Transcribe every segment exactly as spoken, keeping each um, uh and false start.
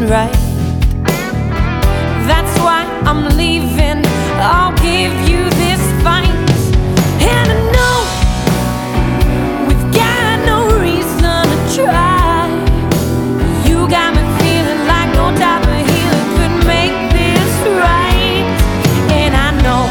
right. That's why I'm leaving. I'll give you this fight. And I know we've got no reason to try. You got me feeling like no type of healer could make this right. And I know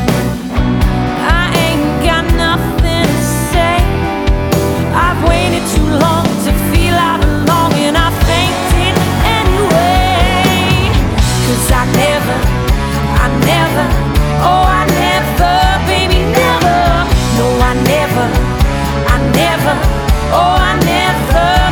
I ain't got nothing to say. I've waited too long to feel I belong, and I faked it anyway. 'Cause I never, I never, oh I never, baby never. No, I never, I never, oh I never